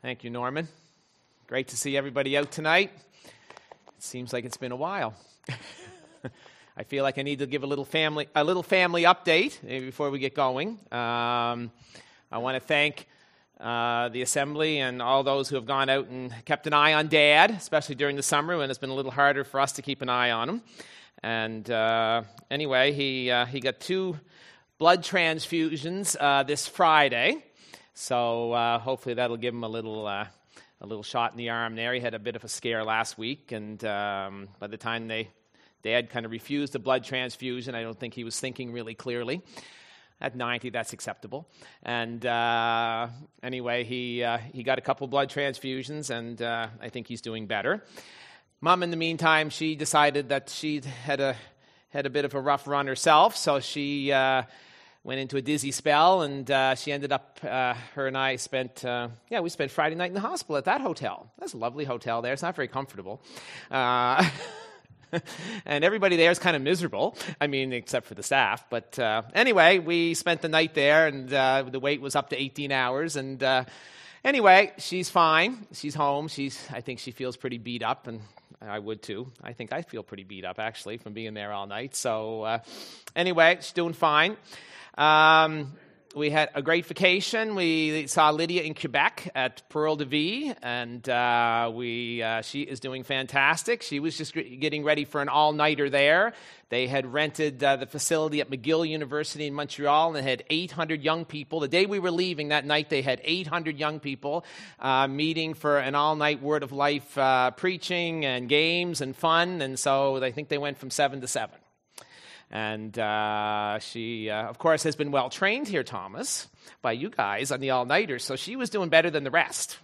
Thank you, Norman. Great to see everybody out tonight. It seems like it's been a while. I feel like I need to give a little family update before we get going. I want to thank the assembly and all those who have gone out and kept an eye on Dad, especially during the summer when it's been a little harder for us to keep an eye on him. And anyway, he got 2 blood transfusions this Friday. So hopefully that'll give him a little shot in the arm there. He had a bit of a scare last week, and by the time Dad kind of refused a blood transfusion, I don't think he was thinking really clearly. At 90, that's acceptable. And anyway, he got a couple blood transfusions, and I think he's doing better. Mom, in the meantime, she decided that she had a bit of a rough run herself, so she went into a dizzy spell, and she ended up, her and I spent Friday night in the hospital at that hotel. That's a lovely hotel there. It's not very comfortable. And everybody there is kind of miserable. I mean, except for the staff. But anyway, we spent the night there, and the wait was up to 18 hours. And anyway, she's fine. She's home. I think she feels pretty beat up, and I would too. I think I feel pretty beat up, actually, from being there all night. So anyway, she's doing fine. We had a great vacation. We saw Lydia in Quebec at Pearl de Vie, and she is doing fantastic. She was just getting ready for an all-nighter there. They had rented the facility at McGill University in Montreal, and had 800 young people. The day we were leaving that night, they had 800 young people meeting for an all-night Word of Life preaching and games and fun, and so I think they went from 7 to 7. And she, of course, has been well-trained here, Thomas, by you guys on the all-nighters, so she was doing better than the rest.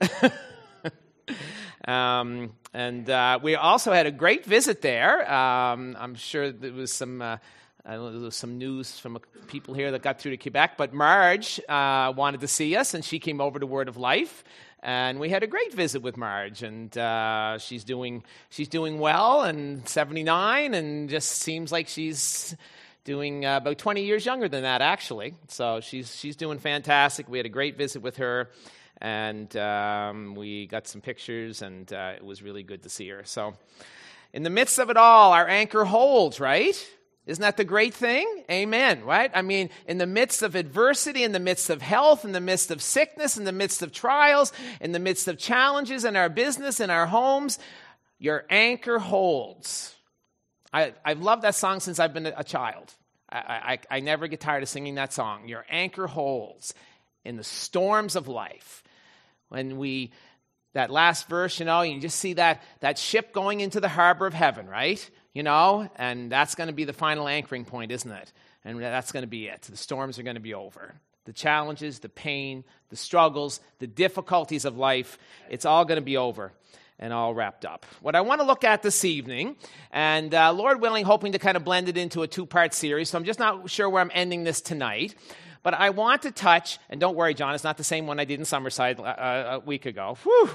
And we also had a great visit there. I'm sure there was some news from people here that got through to Quebec, but Marge wanted to see us, and she came over to Word of Life. And we had a great visit with Marge, and she's doing well, and 79, and just seems like she's doing about 20 years younger than that, actually. So she's doing fantastic. We had a great visit with her, and we got some pictures, and it was really good to see her. So in the midst of it all, our anchor holds, right? Isn't that the great thing? Amen, right? I mean, in the midst of adversity, in the midst of health, in the midst of sickness, in the midst of trials, in the midst of challenges in our business, in our homes, your anchor holds. I've loved that song since I've been a child. I never get tired of singing that song. Your anchor holds in the storms of life. That last verse, you just see that ship going into the harbor of heaven, right? And that's going to be the final anchoring point, isn't it? And that's going to be it. The storms are going to be over. The challenges, the pain, the struggles, the difficulties of life, it's all going to be over and all wrapped up. What I want to look at this evening, and Lord willing, hoping to kind of blend it into a 2-part series, so I'm just not sure where I'm ending this tonight, but I want to touch, and don't worry, John, it's not the same one I did in Summerside a week ago. Whew!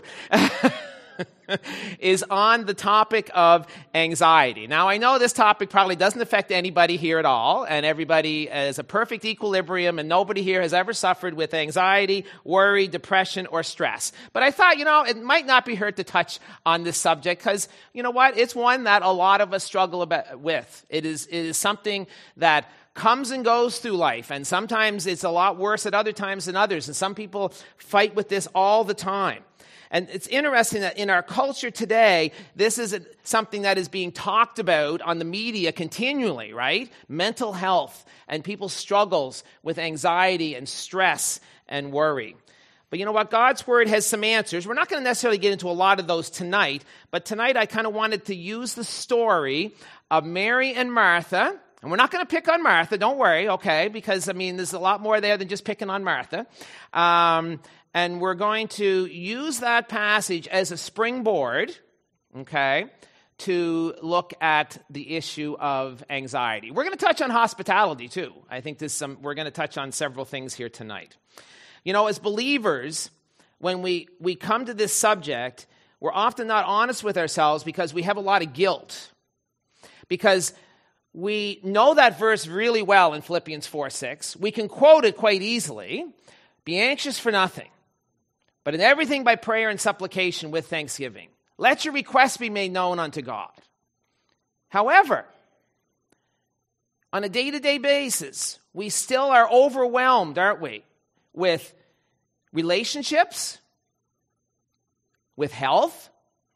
Is on the topic of anxiety. Now, I know this topic probably doesn't affect anybody here at all, and everybody is a perfect equilibrium, and nobody here has ever suffered with anxiety, worry, depression, or stress. But I thought, it might not be hurt to touch on this subject, because, you know what, it's one that a lot of us struggle with. It is something that comes and goes through life, and sometimes it's a lot worse at other times than others, and some people fight with this all the time. And it's interesting that in our culture today, this is something that is being talked about on the media continually, right? Mental health and people's struggles with anxiety and stress and worry. But you know what? God's Word has some answers. We're not going to necessarily get into a lot of those tonight, but tonight I kind of wanted to use the story of Mary and Martha. And we're not going to pick on Martha, don't worry, okay? Because, there's a lot more there than just picking on Martha. And we're going to use that passage as a springboard, okay, to look at the issue of anxiety. We're going to touch on hospitality, too. I think we're going to touch on several things here tonight. As believers, when we come to this subject, we're often not honest with ourselves because we have a lot of guilt. Because we know that verse really well in Philippians 4:6. We can quote it quite easily. Be anxious for nothing, But in everything by prayer and supplication with thanksgiving, let your requests be made known unto God. However, on a day-to-day basis, we still are overwhelmed, aren't we, with relationships, with health,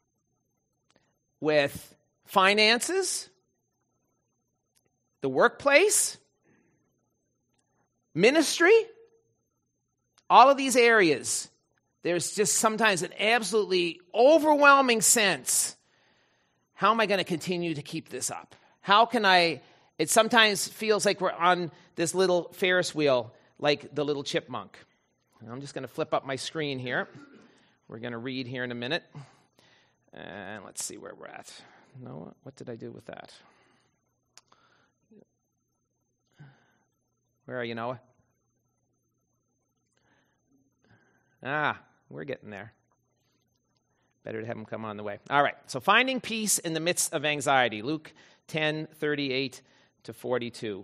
with finances, the workplace, ministry, all of these areas. There's just sometimes an absolutely overwhelming sense. How am I going to continue to keep this up? How can I? It sometimes feels like we're on this little Ferris wheel, like the little chipmunk. I'm just going to flip up my screen here. We're going to read here in a minute. And let's see where we're at. Noah, what did I do with that? Where are you, Noah? We're getting there. Better to have him come on the way. All right, so finding peace in the midst of anxiety. Luke 10:38-42.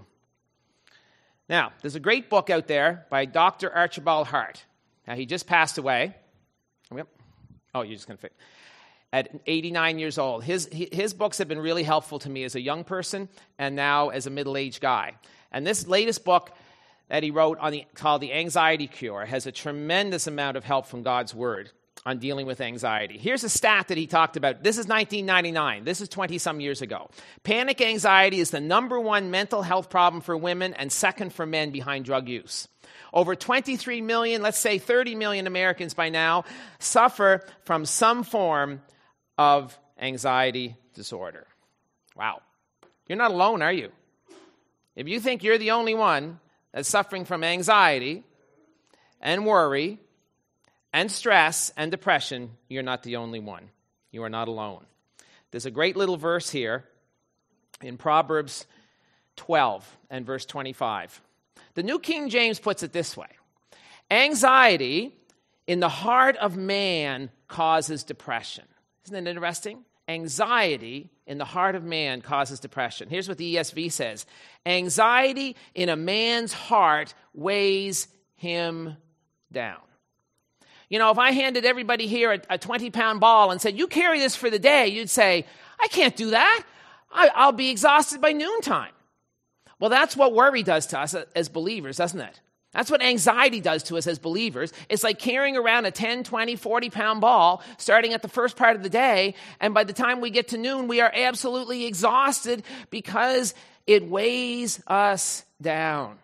Now, there's a great book out there by Dr. Archibald Hart. Now, he just passed away. Yep. Oh, you're just going to fix at 89 years old. His books have been really helpful to me as a young person and now as a middle-aged guy. And this latest book that he wrote called The Anxiety Cure has a tremendous amount of help from God's Word on dealing with anxiety. Here's a stat that he talked about. This is 1999. This is 20-some years ago. Panic anxiety is the number one mental health problem for women and second for men behind drug use. Over 23 million, let's say 30 million Americans by now, suffer from some form of anxiety disorder. Wow. You're not alone, are you? If you think you're the only one that's suffering from anxiety and worry and stress and depression, you're not the only one. You are not alone. There's a great little verse here in Proverbs 12 and verse 25. The New King James puts it this way. Anxiety in the heart of man causes depression. Isn't that interesting? Anxiety in the heart of man causes depression. Here's what the ESV says. Anxiety in a man's heart weighs him down. You know, if I handed everybody here a 20-pound ball and said, you carry this for the day, you'd say, I can't do that. I'll be exhausted by noontime. Well, that's what worry does to us as believers, doesn't it? That's what anxiety does to us as believers. It's like carrying around a 10, 20, 40-pound ball starting at the first part of the day, and by the time we get to noon, we are absolutely exhausted because it weighs us down.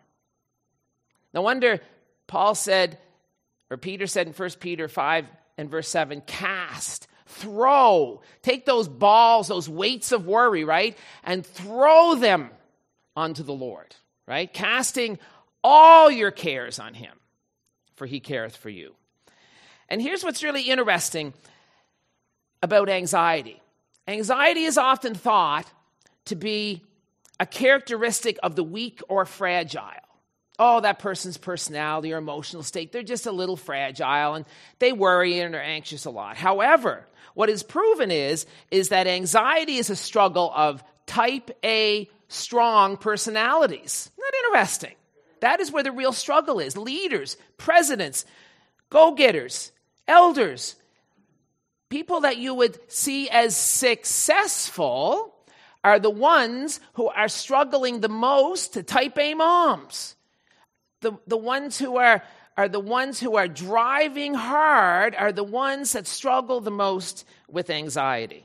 No wonder Paul said, or Peter said in 1 Peter 5 and verse 7, cast, throw, take those balls, those weights of worry, right, and throw them onto the Lord, right? Casting all your cares on him, for he careth for you. And here's what's really interesting about anxiety. Anxiety is often thought to be a characteristic of the weak or fragile. Oh, that person's personality or emotional state, they're just a little fragile and they worry and are anxious a lot. However, what is proven is that anxiety is a struggle of type A strong personalities. Isn't that interesting? That is where the real struggle is. Leaders, presidents, go-getters, elders, people that you would see as successful are the ones who are struggling the most to type A moms. The ones who are the ones who are driving hard are the ones that struggle the most with anxiety.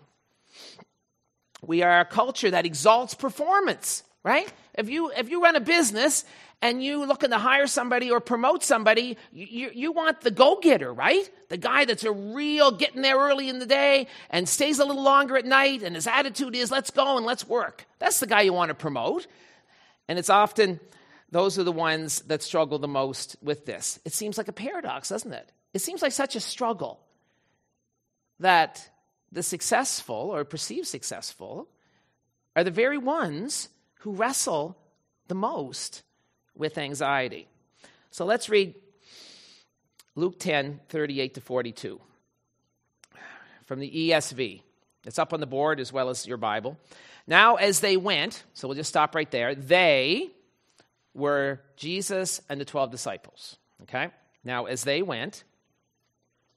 We are a culture that exalts performance, right? If you run a business and you looking to hire somebody or promote somebody, you want the go-getter, right? The guy that's a real getting there early in the day and stays a little longer at night, and his attitude is, let's go and let's work. That's the guy you want to promote. And it's often those are the ones that struggle the most with this. It seems like a paradox, doesn't it? It seems like such a struggle that the successful or perceived successful are the very ones who wrestle the most with anxiety. So let's read Luke 10:38-42 from the ESV. It's up on the board as well as your Bible. Now as they went, so we'll just stop right there, they were Jesus and the 12 disciples. Okay? Now as they went,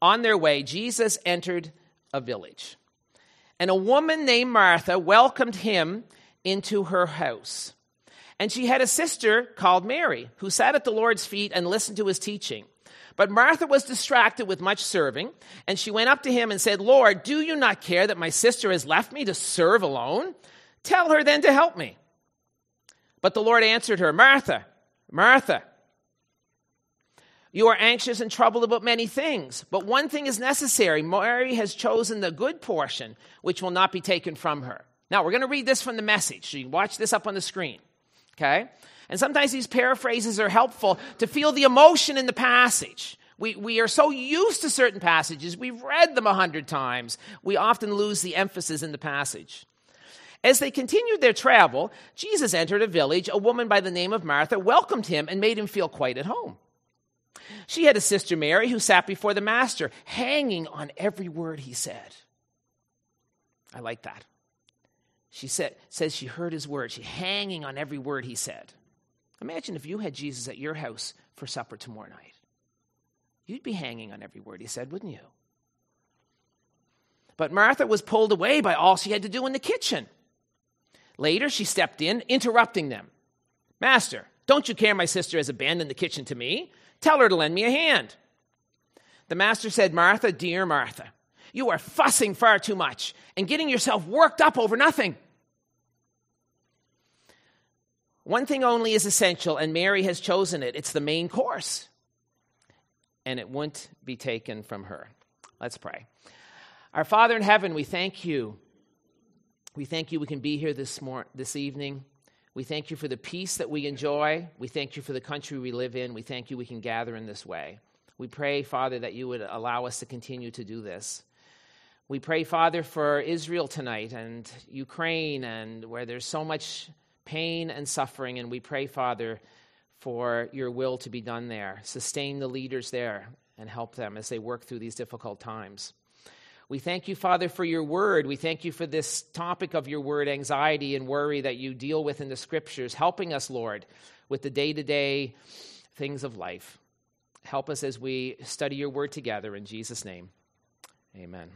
on their way, Jesus entered a village. And a woman named Martha welcomed him into her house. And she had a sister called Mary, who sat at the Lord's feet and listened to his teaching. But Martha was distracted with much serving, and she went up to him and said, "Lord, do you not care that my sister has left me to serve alone? Tell her then to help me." But the Lord answered her, "Martha, Martha, you are anxious and troubled about many things, but one thing is necessary. Mary has chosen the good portion, which will not be taken from her." Now, we're going to read this from the Message, so you can watch this up on the screen, okay? And sometimes these paraphrases are helpful to feel the emotion in the passage. We are so used to certain passages, we've read them 100 times, we often lose the emphasis in the passage. As they continued their travel, Jesus entered a village. A woman by the name of Martha welcomed him and made him feel quite at home. She had a sister, Mary, who sat before the master, hanging on every word he said. I like that. She says she heard his word. She's hanging on every word he said. Imagine if you had Jesus at your house for supper tomorrow night. You'd be hanging on every word he said, wouldn't you? But Martha was pulled away by all she had to do in the kitchen. Later, she stepped in, interrupting them. "Master, don't you care my sister has abandoned the kitchen to me? Tell her to lend me a hand." The master said, "Martha, dear Martha, you are fussing far too much and getting yourself worked up over nothing. One thing only is essential, and Mary has chosen it. It's the main course, and it won't be taken from her." Let's pray. Our Father in heaven, we thank you. We thank you we can be here this evening. We thank you for the peace that we enjoy. We thank you for the country we live in. We thank you we can gather in this way. We pray, Father, that you would allow us to continue to do this. We pray, Father, for Israel tonight and Ukraine, and where there's so much pain and suffering, and we pray, Father, for your will to be done there. Sustain the leaders there and help them as they work through these difficult times. We thank you, Father, for your word. We thank you for this topic of your word, anxiety and worry, that you deal with in the scriptures, helping us, Lord, with the day-to-day things of life. Help us as we study your word together. In Jesus' name, amen.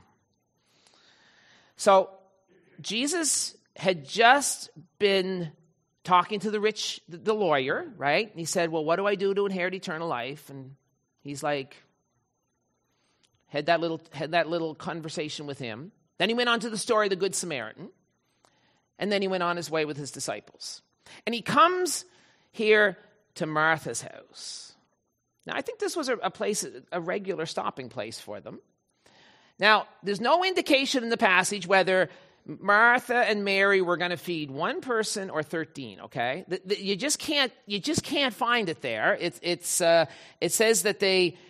So, Jesus had just been talking to the lawyer, right? And he said, "Well, what do I do to inherit eternal life?" And he's like, had that little conversation with him. Then he went on to the story of the Good Samaritan. And then he went on his way with his disciples. And he comes here to Martha's house. Now, I think this was a regular stopping place for them. Now, there's no indication in the passage whether Martha and Mary were going to feed one person or 13, okay? You just can't find it there. It says that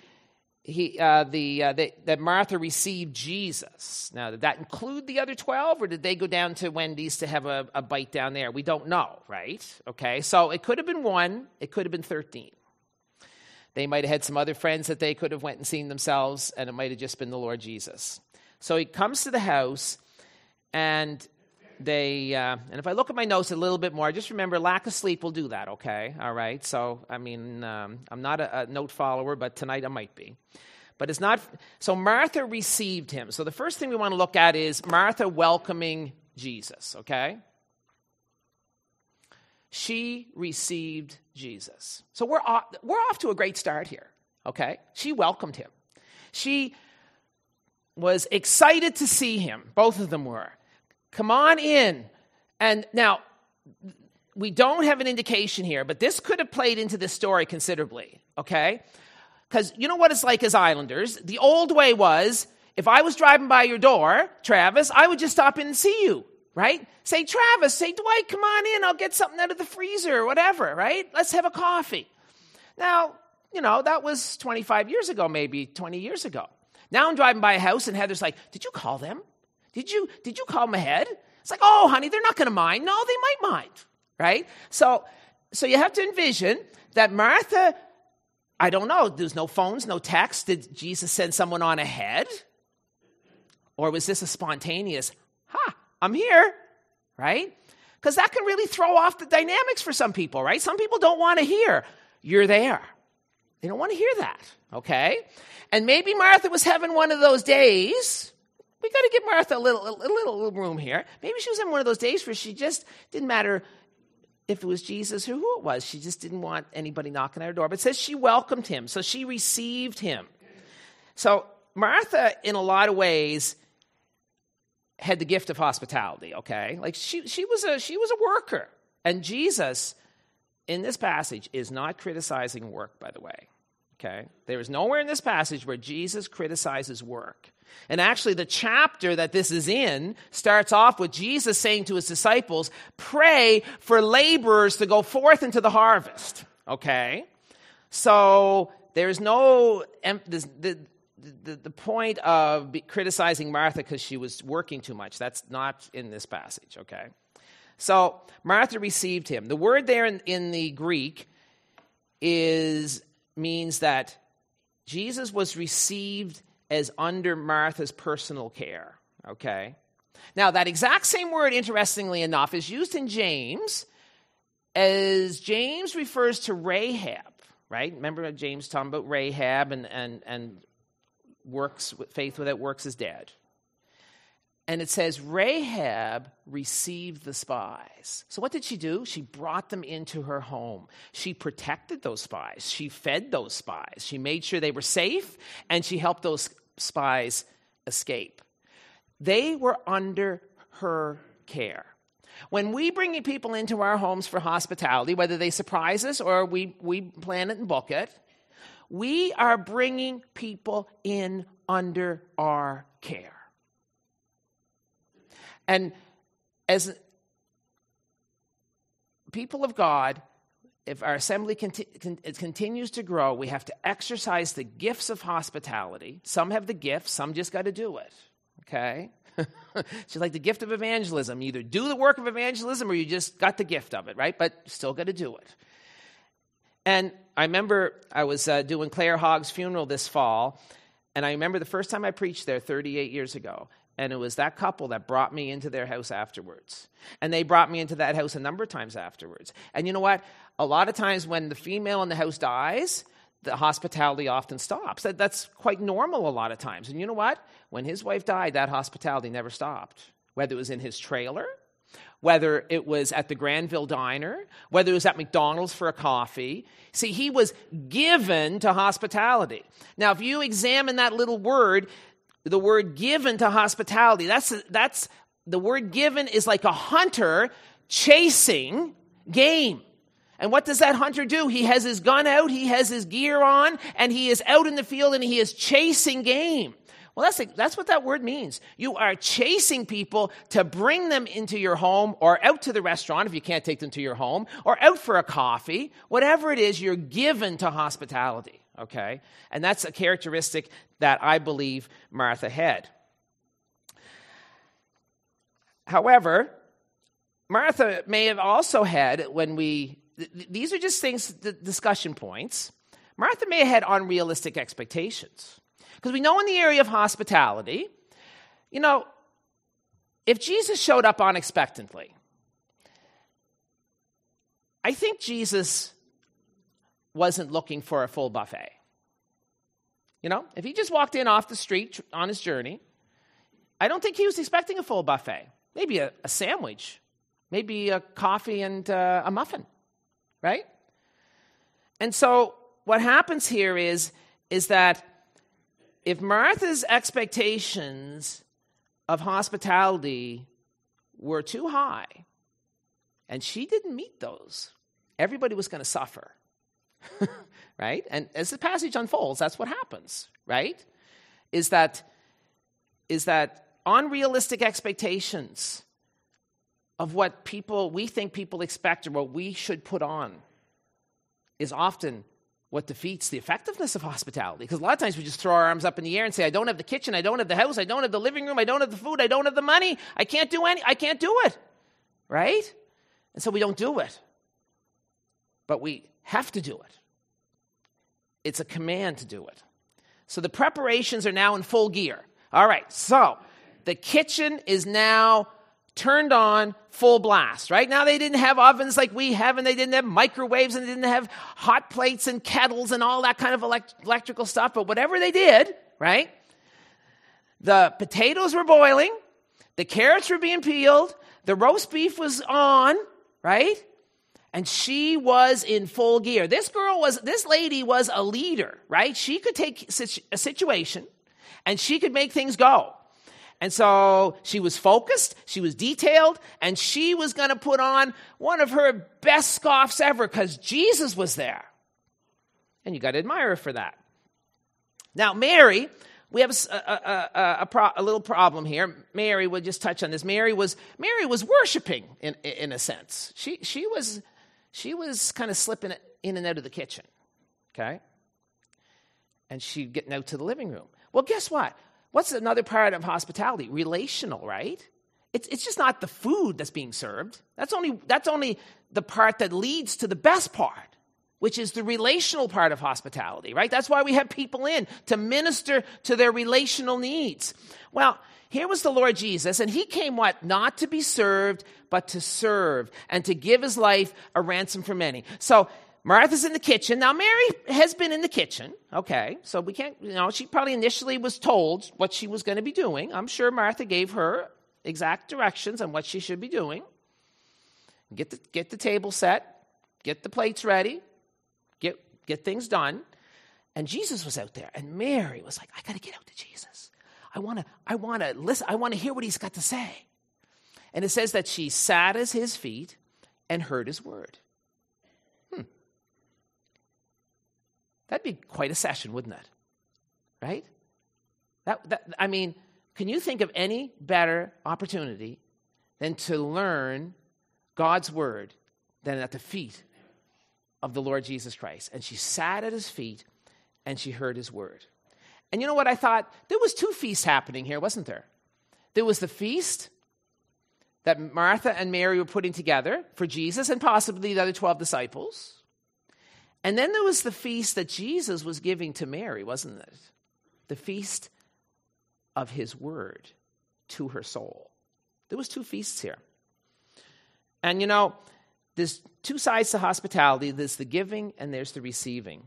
that Martha received Jesus. Now, did that include the other 12, or did they go down to Wendy's to have a bite down there? We don't know, right? Okay, so it could have been 1, it could have been 13. They might have had some other friends that they could have went and seen themselves, and it might have just been the Lord Jesus. So he comes to the house, and and if I look at my notes a little bit more, just remember, lack of sleep will do that, okay? All right? So, I mean, I'm not a note follower, but tonight I might be. But it's not, so Martha received him. So the first thing we want to look at is Martha welcoming Jesus, okay? She received Jesus. So we're off to a great start here, okay? She welcomed him. She was excited to see him. Both of them were. Come on in. And now, we don't have an indication here, but this could have played into this story considerably, okay? Because you know what it's like as Islanders? The old way was, if I was driving by your door, Travis, I would just stop in and see you, right? Say, Travis, say, Dwight, come on in. I'll get something out of the freezer or whatever, right? Let's have a coffee. Now, that was 25 years ago, maybe 20 years ago. Now I'm driving by a house and Heather's like, did you call them? Did you call them ahead? It's like, oh, honey, they're not going to mind. No, they might mind, right? So you have to envision that Martha, I don't know, there's no phones, no text. Did Jesus send someone on ahead? Or was this a spontaneous, I'm here, right? Because that can really throw off the dynamics for some people, right? Some people don't want to hear, you're there. They don't want to hear that, okay? And maybe Martha was having one of those days. We got to give Martha a little room here. Maybe she was having one of those days where she just didn't matter if it was Jesus or who it was. She just didn't want anybody knocking at her door. But it says she welcomed him, so she received him. So Martha, in a lot of ways, had the gift of hospitality, okay? Like she was a worker. And Jesus, in this passage, is not criticizing work, by the way, okay? There is nowhere in this passage where Jesus criticizes work. And actually, the chapter that this is in starts off with Jesus saying to his disciples, pray for laborers to go forth into the harvest, okay? So there's no, the point of criticizing Martha because she was working too much, that's not in this passage, okay? So Martha received him. The word there in the Greek means that Jesus was received as under Martha's personal care, okay? Now, that exact same word, interestingly enough, is used in James as James refers to Rahab, right? Remember James talking about Rahab and works, faith without works is dead. And it says Rahab received the spies. So what did she do? She brought them into her home. She protected those spies. She fed those spies. She made sure they were safe, and she helped those spies escape. They were under her care. When we bring people into our homes for hospitality, whether they surprise us or we plan it and book it, we are bringing people in under our care. And as people of God, if our assembly continues to grow, we have to exercise the gifts of hospitality. Some have the gifts, some just got to do it, okay? It's like the gift of evangelism. You either do the work of evangelism or you just got the gift of it, right? But still got to do it. And I remember I was doing Claire Hogg's funeral this fall, and I remember the first time I preached there 38 years ago. And it was that couple that brought me into their house afterwards. And they brought me into that house a number of times afterwards. And you know what? A lot of times when the female in the house dies, the hospitality often stops. That's quite normal a lot of times. And you know what? When his wife died, that hospitality never stopped. Whether it was in his trailer, whether it was at the Granville Diner, whether it was at McDonald's for a coffee. See, he was given to hospitality. Now, if you examine that little word, the word given to hospitality, that's the word given is like a hunter chasing game. And what does that hunter do? He has his gun out, he has his gear on, and he is out in the field and he is chasing game. Well, that's what that word means. You are chasing people to bring them into your home or out to the restaurant if you can't take them to your home, or out for a coffee. Whatever it is, you're given to hospitality, okay? And that's a characteristic that I believe Martha had. However, Martha may have also had, these are just things, discussion points. Martha may have had unrealistic expectations. Because we know in the area of hospitality, if Jesus showed up unexpectedly, I think Jesus wasn't looking for a full buffet. If he just walked in off the street on his journey, I don't think he was expecting a full buffet. Maybe a sandwich, maybe a coffee and a muffin, right? And so what happens here is that if Martha's expectations of hospitality were too high, and she didn't meet those, everybody was going to suffer, right? And as the passage unfolds, that's what happens, right? Is that unrealistic expectations of what we think people expect or what we should put on is often what defeats the effectiveness of hospitality. Because a lot of times we just throw our arms up in the air and say, I don't have the kitchen, I don't have the house, I don't have the living room, I don't have the food, I don't have the money, I can't do it, right? And so we don't do it. But we have to do it. It's a command to do it. So the preparations are now in full gear. All right, so the kitchen is now turned on full blast, right? Now they didn't have ovens like we have, and they didn't have microwaves, and they didn't have hot plates and kettles and all that kind of electrical stuff. But whatever they did, right? The potatoes were boiling, the carrots were being peeled, the roast beef was on, right? And she was in full gear. This lady was a leader, right? She could take a situation and she could make things go. And so she was focused, she was detailed, and she was going to put on one of her best scoffs ever because Jesus was there. And you got to admire her for that. Now, Mary, we have a little problem here. Mary, we'll just touch on this. Mary was worshiping in a sense. She was kind of slipping in and out of the kitchen, okay? And she'd getting out to the living room. Well, guess what? What's another part of hospitality? Relational, right? It's just not the food that's being served. That's only the part that leads to the best part, which is the relational part of hospitality, right? That's why we have people in to minister to their relational needs. Well, here was the Lord Jesus, and he came what? Not to be served, but to serve and to give his life a ransom for many. So Martha's in the kitchen. Now, Mary has been in the kitchen, okay? So we can't, she probably initially was told what she was going to be doing. I'm sure Martha gave her exact directions on what she should be doing. Get the table set, get the plates ready, get things done. And Jesus was out there, and Mary was like, I got to get out to Jesus. I want to listen. I want to hear what he's got to say. And it says that she sat at his feet and heard his word. That'd be quite a session, wouldn't it? Right? Can you think of any better opportunity than to learn God's word than at the feet of the Lord Jesus Christ? And she sat at his feet and she heard his word. And you know what I thought? There was two feasts happening here, wasn't there? There was the feast that Martha and Mary were putting together for Jesus and possibly the other 12 disciples. And then there was the feast that Jesus was giving to Mary, wasn't it? The feast of his word to her soul. There was two feasts here. And there's two sides to hospitality. There's the giving and there's the receiving.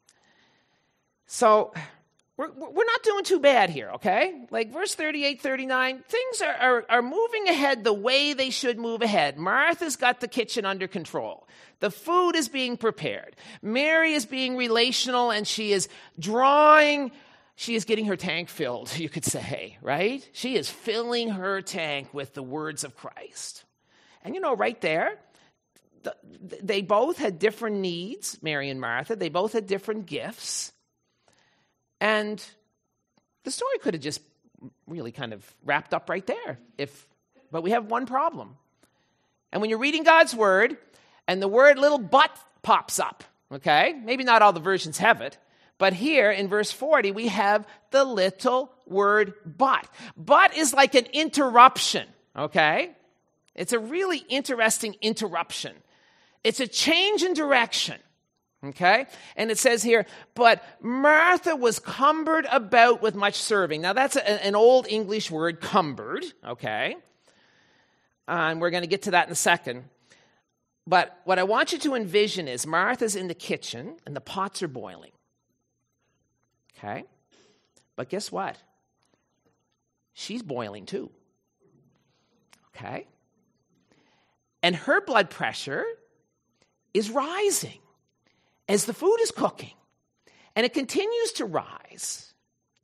So we're not doing too bad here, okay? Like verse 38, 39, things are moving ahead the way they should move ahead. Martha's got the kitchen under control. The food is being prepared. Mary is being relational, and she is getting her tank filled, you could say, right? She is filling her tank with the words of Christ. And right there, they both had different needs, Mary and Martha. They both had different gifts. And the story could have just really kind of wrapped up right there. But we have one problem. And when you're reading God's word, and the word little but pops up, okay? Maybe not all the versions have it, but here in verse 40, we have the little word but. But is like an interruption, okay? It's a really interesting interruption. It's a change in direction, okay? And it says here, but Martha was cumbered about with much serving. Now, that's an old English word, cumbered, okay? And we're going to get to that in a second. But what I want you to envision is Martha's in the kitchen and the pots are boiling. Okay? But guess what? She's boiling too. Okay? And her blood pressure is rising as the food is cooking. And it continues to rise.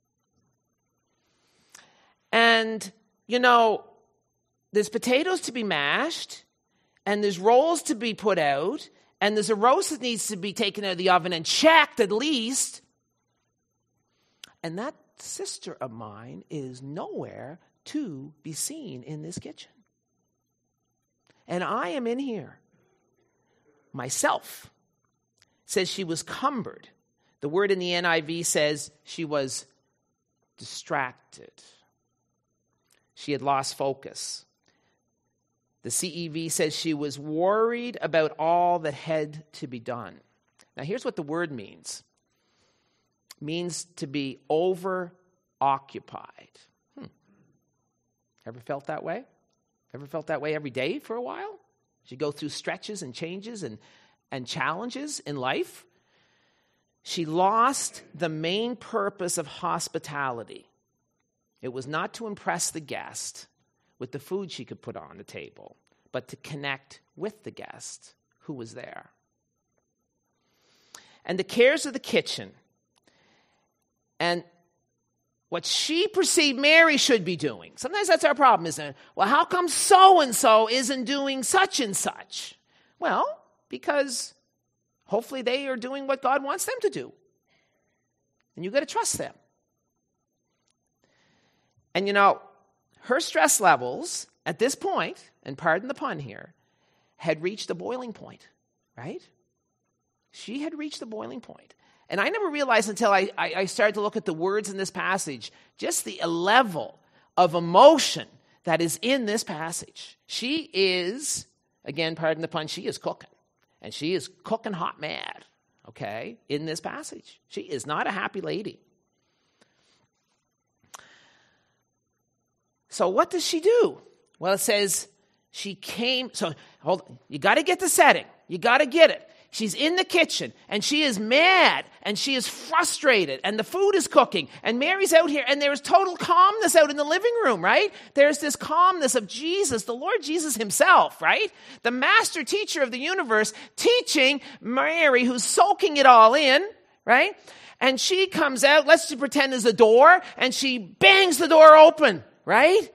And, there's potatoes to be mashed. And there's rolls to be put out, and there's a roast that needs to be taken out of the oven and checked at least. And that sister of mine is nowhere to be seen in this kitchen. And I am in here. Myself says she was cumbered. The word in the NIV says she was distracted. She had lost focus. The CEV says she was worried about all that had to be done. Now, here's what the word means. It means to be over-occupied. Ever felt that way? Ever felt that way every day for a while? As you go through stretches and changes and challenges in life? She lost the main purpose of hospitality. It was not to impress the guest with the food she could put on the table, but to connect with the guest who was there. And the cares of the kitchen and what she perceived Mary should be doing. Sometimes that's our problem, isn't it? Well, how come so-and-so isn't doing such and such? Well, because hopefully they are doing what God wants them to do. And you've got to trust them. And you know, her stress levels at this point, and pardon the pun here, had reached a boiling point, right? She had reached a boiling point. And I never realized until I started to look at the words in this passage, just the level of emotion that is in this passage. She is, again, pardon the pun, she is cooking. And she is cooking hot mad, okay, in this passage. She is not a happy lady. So what does she do? Well, it says she came. So hold on. You got to get the setting. You got to get it. She's in the kitchen, and she is mad, and she is frustrated, and the food is cooking, and Mary's out here, and there's total calmness out in the living room, right? There's this calmness of Jesus, the Lord Jesus himself, right? The master teacher of the universe teaching Mary, who's soaking it all in, right? And she comes out, let's just pretend there's a door, and she bangs the door open, right?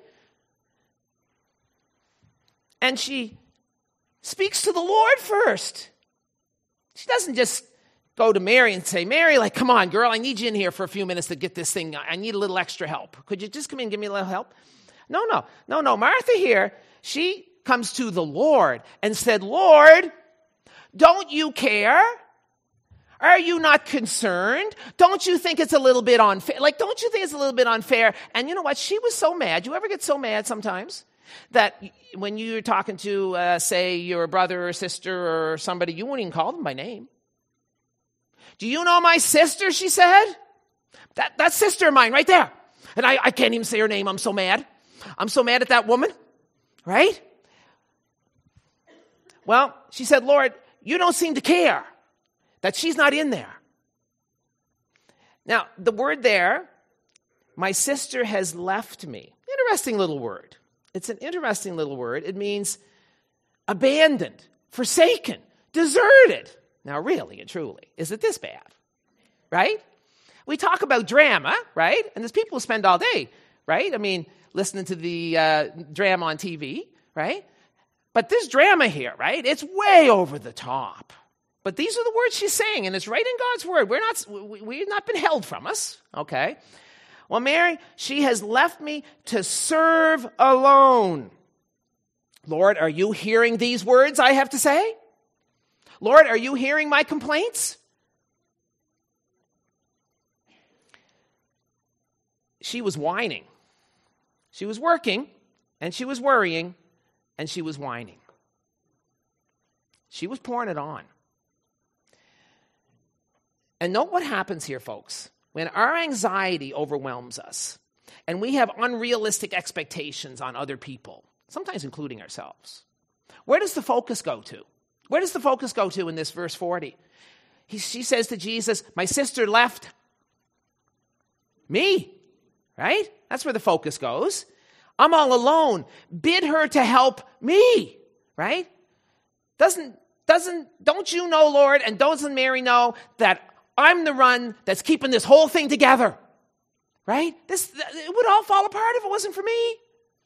And she speaks to the Lord first. She doesn't just go to Mary and say, Mary, like, come on, girl, I need you in here for a few minutes to get this thing. I need a little extra help. Could you just come in and give me a little help? No. Martha here, she comes to the Lord and said, Lord, don't you care? Are you not concerned? Don't you think it's a little bit unfair? Like, don't you think it's a little bit unfair? And you know what? She was so mad. You ever get so mad sometimes that when you're talking to, say, your brother or sister or somebody, you wouldn't even call them by name. Do you know my sister, she said? That sister of mine right there. And I can't even say her name. I'm so mad. I'm so mad at that woman, right? Well, she said, Lord, you don't seem to care that she's not in there. Now, the word there, my sister has left me. Interesting little word. It's an interesting little word. It means abandoned, forsaken, deserted. Now, really and truly, is it this bad? Right? We talk about drama, right? And there's people who spend all day, right? I mean, listening to the drama on TV, right? But this drama here, right? It's way over the top. But these are the words she's saying, and it's right in God's word. We've not been held from us, okay? Well, Mary, she has left me to serve alone. Lord, are you hearing these words I have to say? Lord, are you hearing my complaints? She was whining. She was working, and she was worrying, and she was whining. She was pouring it on. And note what happens here, folks. When our anxiety overwhelms us and we have unrealistic expectations on other people, sometimes including ourselves, where does the focus go to? Where does the focus go to in this verse 40? She says to Jesus, my sister left me, right? That's where the focus goes. I'm all alone. Bid her to help me, right? Don't you know, Lord, and doesn't Mary know that I'm the one that's keeping this whole thing together, right? It would all fall apart if it wasn't for me.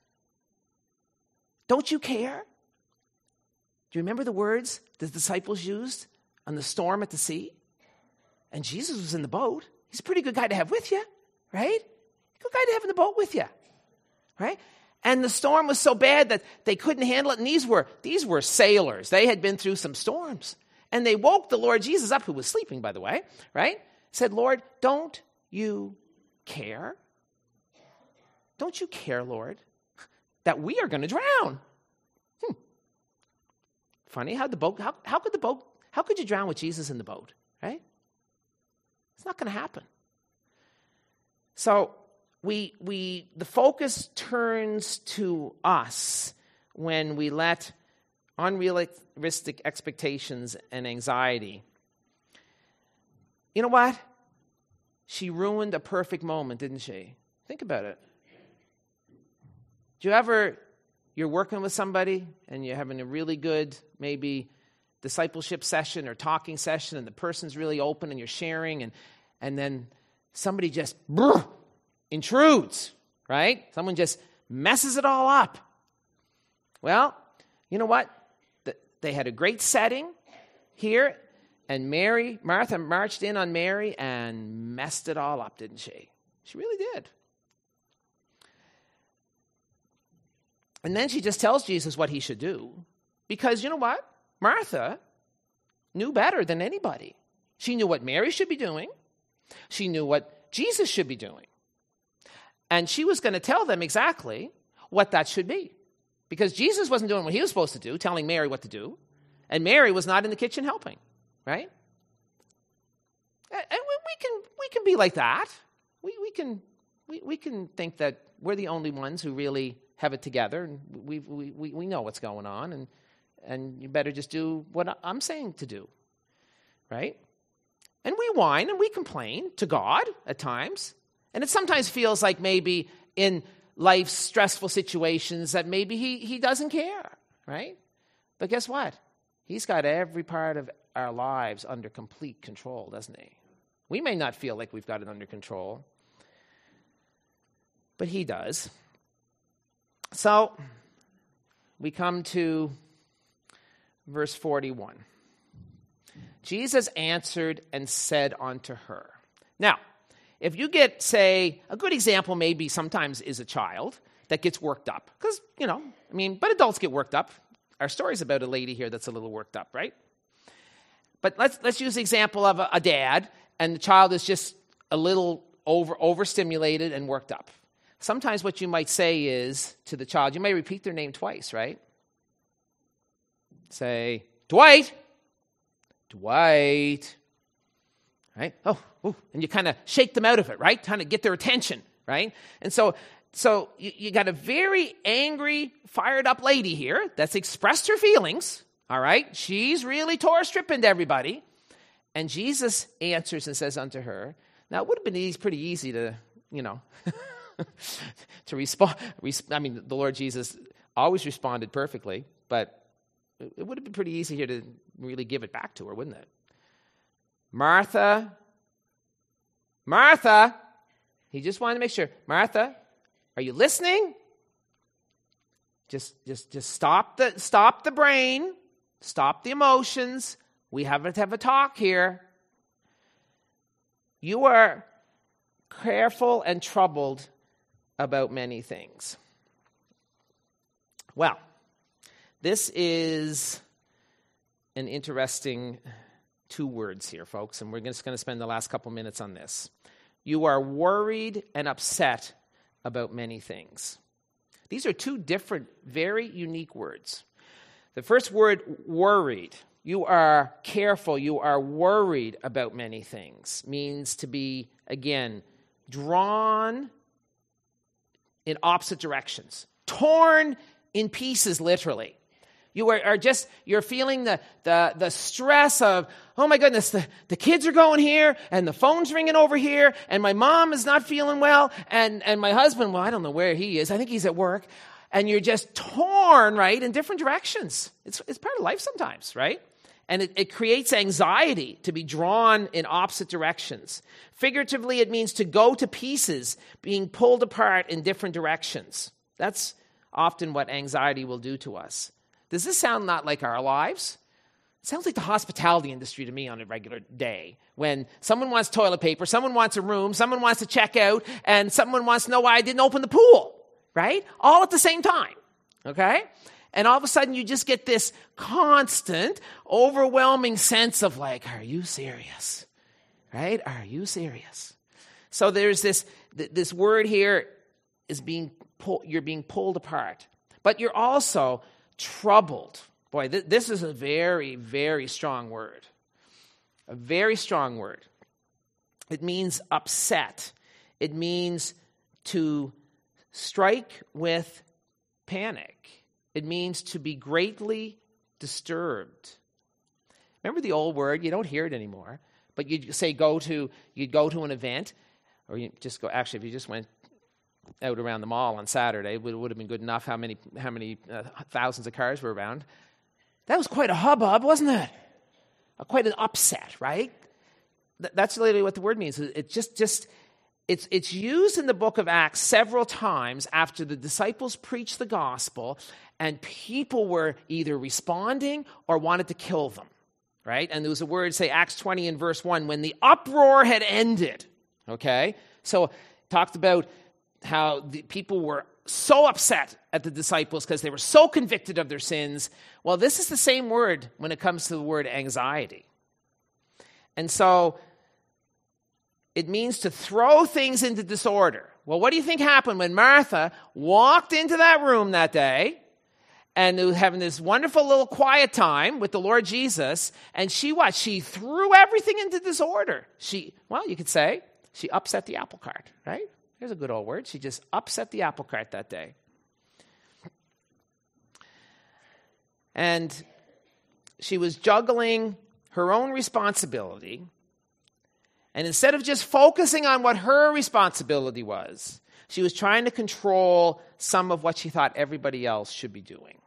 Don't you care? Do you remember the words the disciples used on the storm at the sea? And Jesus was in the boat. He's a pretty good guy to have with you, right? Good guy to have in the boat with you, right? And the storm was so bad that they couldn't handle it. And these were sailors. They had been through some storms. And they woke the Lord Jesus up, who was sleeping, by the way, right? Said, Lord, don't you care? Don't you care, Lord, that we are going to drown? Funny how how could you drown with Jesus in the boat, right? It's not going to happen. So the focus turns to us when we let unrealistic expectations and anxiety. You know what? She ruined a perfect moment, didn't she? Think about it. You're working with somebody and you're having a really good, maybe, discipleship session or talking session, and the person's really open and you're sharing, and then somebody just intrudes, right? Someone just messes it all up. Well, you know what? They had a great setting here, and Martha marched in on Mary and messed it all up, didn't she? She really did. And then she just tells Jesus what he should do, because you know what? Martha knew better than anybody. She knew what Mary should be doing. She knew what Jesus should be doing. And she was going to tell them exactly what that should be. Because Jesus wasn't doing what he was supposed to do, telling Mary what to do. And Mary was not in the kitchen helping, right? And we can be like that. We can think that we're the only ones who really have it together, and we know what's going on, and you better just do what I'm saying to do, right? And we whine and we complain to God at times, and it sometimes feels like maybe in life's stressful situations that maybe he doesn't care, right? But guess what? He's got every part of our lives under complete control, doesn't he? We may not feel like we've got it under control, but he does. So we come to verse 41. Jesus answered and said unto her. Now, if you get, say, a good example maybe sometimes is a child that gets worked up. Because, but adults get worked up. Our story's about a lady here that's a little worked up, right? But let's use the example of a dad, and the child is just a little overstimulated and worked up. Sometimes what you might say is to the child, you may repeat their name twice, right? Say, Dwight. Dwight. Right? Oh, and you kind of shake them out of it, right? Kind of get their attention, right? And so you got a very angry, fired up lady here that's expressed her feelings, all right? She's really tore a strip into everybody. And Jesus answers and says unto her, now it would have been pretty easy to, to respond. The Lord Jesus always responded perfectly, but it would have been pretty easy here to really give it back to her, wouldn't it? Martha, he just wanted to make sure. Martha, are you listening? Just stop the brain, stop the emotions. We have to have a talk here. You are careful and troubled about many things. Well, this is an interesting 2 words here, folks, and we're just going to spend the last couple minutes on this. You are worried and upset about many things. These are 2 different, very unique words. The first word, worried. You are careful, you are worried about many things, means to be, again, drawn in opposite directions, torn in pieces, literally. You're feeling the stress of, oh my goodness, the kids are going here, and the phone's ringing over here, and my mom is not feeling well, and my husband, well, I don't know where he is. I think he's at work. And you're just torn, right, in different directions. It's part of life sometimes, right? And it creates anxiety to be drawn in opposite directions. Figuratively, it means to go to pieces, being pulled apart in different directions. That's often what anxiety will do to us. Does this sound not like our lives? It sounds like the hospitality industry to me on a regular day. When someone wants toilet paper, someone wants a room, someone wants to check out, and someone wants to know why I didn't open the pool, right? All at the same time, okay? And all of a sudden you just get this constant, overwhelming sense of like, are you serious? Right? Are you serious? So there's this word here is you're being pulled apart. But you're also troubled. Boy, this is a very, very strong word. A very strong word. It means upset. It means to strike with panic. It means to be greatly disturbed. Remember the old word? You don't hear it anymore. But you'd say you'd go to an event, or you just go. Actually, if you just went out around the mall on Saturday, it would have been good enough. How many thousands of cars were around? That was quite a hubbub, wasn't it? Quite an upset, right? That's literally what the word means. It's used in the book of Acts several times after the disciples preached the gospel, and people were either responding or wanted to kill them, right? And there was a word, say Acts 20 in verse 1, when the uproar had ended, okay? So it talked about how the people were so upset at the disciples because they were so convicted of their sins. Well, this is the same word when it comes to the word anxiety. And so it means to throw things into disorder. Well, what do you think happened when Martha walked into that room that day and they were having this wonderful little quiet time with the Lord Jesus, and she threw everything into disorder. You could say she upset the apple cart, right? There's a good old word. She just upset the apple cart that day. And she was juggling her own responsibility. And instead of just focusing on what her responsibility was, she was trying to control some of what she thought everybody else should be doing.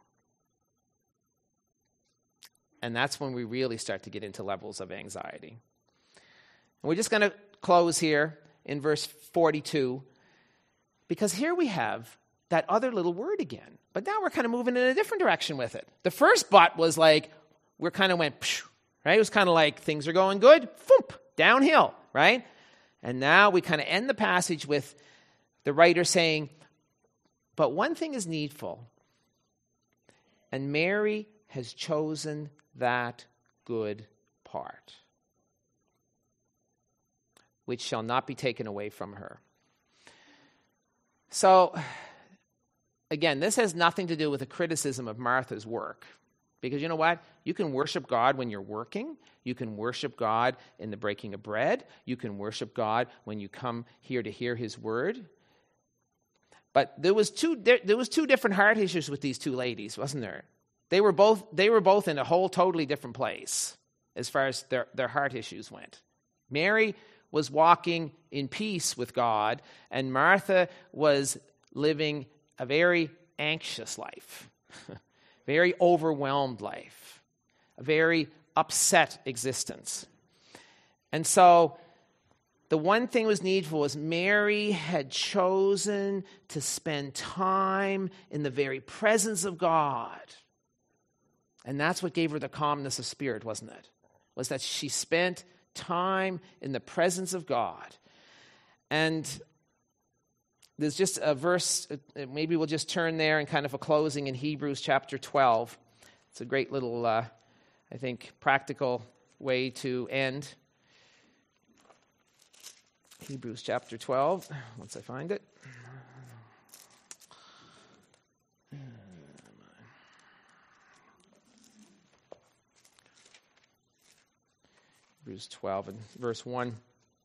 And that's when we really start to get into levels of anxiety. And we're just going to close here in verse 42, because here we have that other little word again. But now we're kind of moving in a different direction with it. The first but was like, we kind of went, psh, right? It was kind of like things are going good, foomp, downhill, right? And now we kind of end the passage with the writer saying, but one thing is needful, and Mary has chosen that good part, which shall not be taken away from her. So, again, this has nothing to do with a criticism of Martha's work. Because you know what? You can worship God when you're working. You can worship God in the breaking of bread. You can worship God when you come here to hear his word. But there was two different heart issues with these two ladies, wasn't there? They were both in a whole totally different place as far as their heart issues went. Mary was walking in peace with God, and Martha was living a very anxious life, very overwhelmed life, a very upset existence. And so the one thing was needful was Mary had chosen to spend time in the very presence of God. And that's what gave her the calmness of spirit, wasn't it? Was that she spent time in the presence of God. And there's just a verse, maybe we'll just turn there and kind of a closing in Hebrews chapter 12. It's a great little, I think, practical way to end. Hebrews chapter 12, once I find it. Hebrews 12 and verse 1.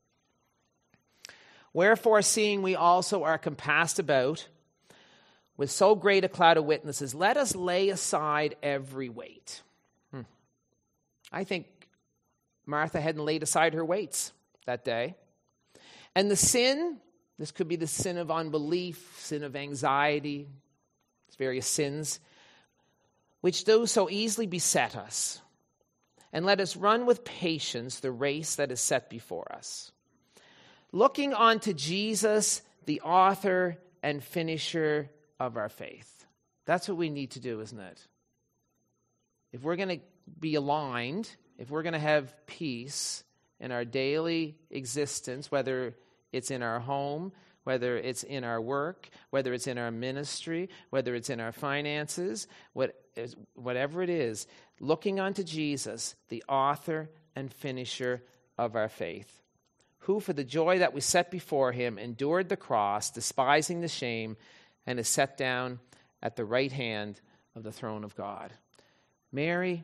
Wherefore, seeing we also are compassed about with so great a cloud of witnesses, let us lay aside every weight. I think Martha hadn't laid aside her weights that day. And the sin, this could be the sin of unbelief, sin of anxiety, various sins, which do so easily beset us. And let us run with patience the race that is set before us, looking unto Jesus, the author and finisher of our faith. That's what we need to do, isn't it? If we're going to be aligned, if we're going to have peace in our daily existence, whether it's in our home, whether it's in our work, whether it's in our ministry, whether it's in our finances, whatever it is, looking unto Jesus, the author and finisher of our faith, who for the joy that was set before him endured the cross, despising the shame, and is set down at the right hand of the throne of God. Mary,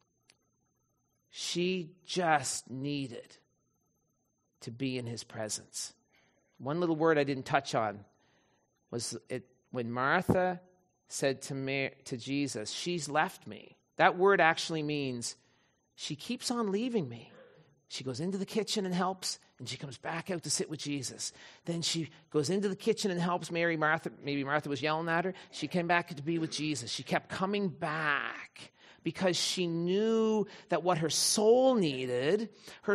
she just needed to be in his presence. One little word I didn't touch on was it when Martha said to Jesus, she's left me. That word actually means she keeps on leaving me. She goes into the kitchen and helps, and she comes back out to sit with Jesus. Then she goes into the kitchen and helps Martha. Maybe Martha was yelling at her. She came back to be with Jesus. She kept coming back because she knew that what her soul needed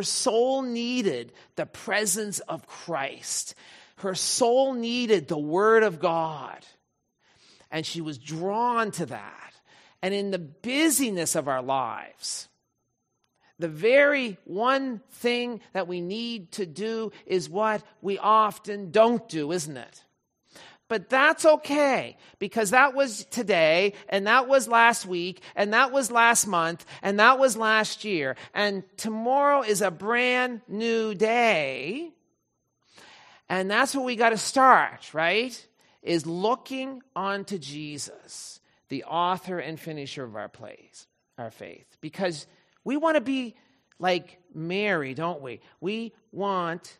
the presence of Christ. Her soul needed the Word of God. And she was drawn to that. And in the busyness of our lives, the very one thing that we need to do is what we often don't do, isn't it? But that's okay, because that was today, and that was last week, and that was last month, and that was last year. And tomorrow is a brand new day. And that's where we got to start, right? Is looking onto Jesus, the author and finisher of our faith. Because we want to be like Mary, don't we? We want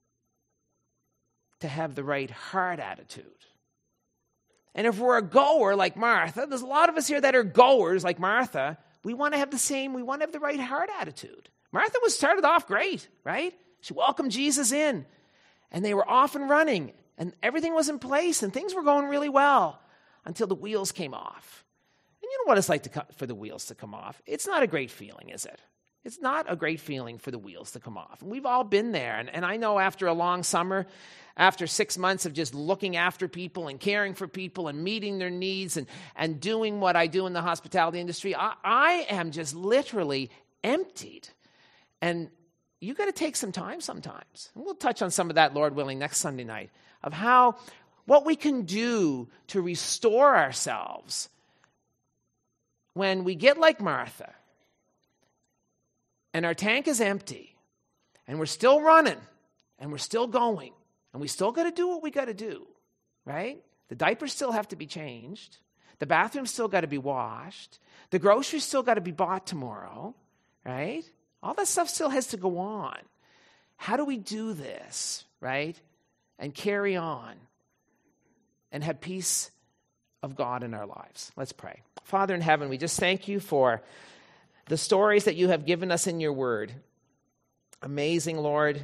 to have the right heart attitude. And if we're a goer like Martha, there's a lot of us here that are goers like Martha, we want to have the right heart attitude. Martha was started off great, right? She welcomed Jesus in, and they were off and running, and everything was in place, and things were going really well until the wheels came off. And you know what it's like for the wheels to come off? It's not a great feeling, is it? It's not a great feeling for the wheels to come off. And we've all been there. And I know after a long summer, after 6 months of just looking after people and caring for people and meeting their needs and doing what I do in the hospitality industry, I am just literally emptied. And you got to take some time sometimes. And we'll touch on some of that, Lord willing, next Sunday night, of what we can do to restore ourselves when we get like Martha and our tank is empty and we're still running and we're still going and we still got to do what we got to do, right? The diapers still have to be changed. The bathroom's still got to be washed. The groceries still got to be bought tomorrow, right? All that stuff still has to go on. How do we do this, right? And carry on and have peace of God in our lives. Let's pray. Father in heaven, we just thank you for the stories that you have given us in your word. Amazing, Lord,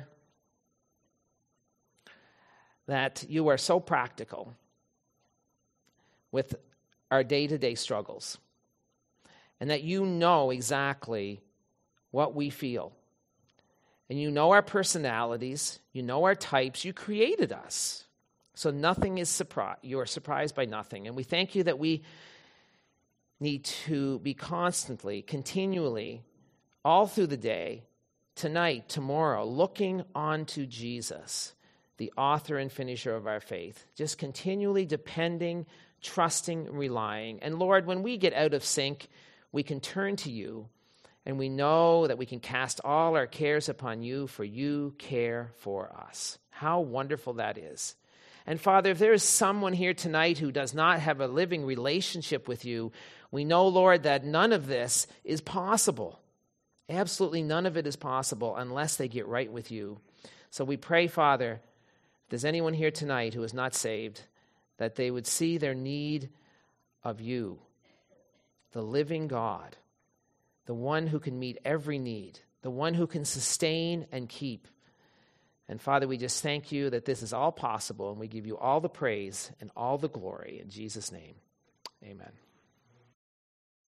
that you are so practical with our day-to-day struggles, and that you know exactly what we feel. And you know our personalities, you know our types, you created us. So nothing is surprise. You are surprised by nothing. And we thank you that we need to be constantly, continually, all through the day, tonight, tomorrow, looking onto Jesus, the author and finisher of our faith. Just continually depending, trusting, relying. And Lord, when we get out of sync, we can turn to you, and we know that we can cast all our cares upon you, for you care for us. How wonderful that is. And Father, if there is someone here tonight who does not have a living relationship with you, we know, Lord, that none of this is possible. Absolutely none of it is possible unless they get right with you. So we pray, Father, if there's anyone here tonight who is not saved, that they would see their need of you, the living God, the one who can meet every need, the one who can sustain and keep. And Father, we just thank you that this is all possible, and we give you all the praise and all the glory in Jesus' name. Amen.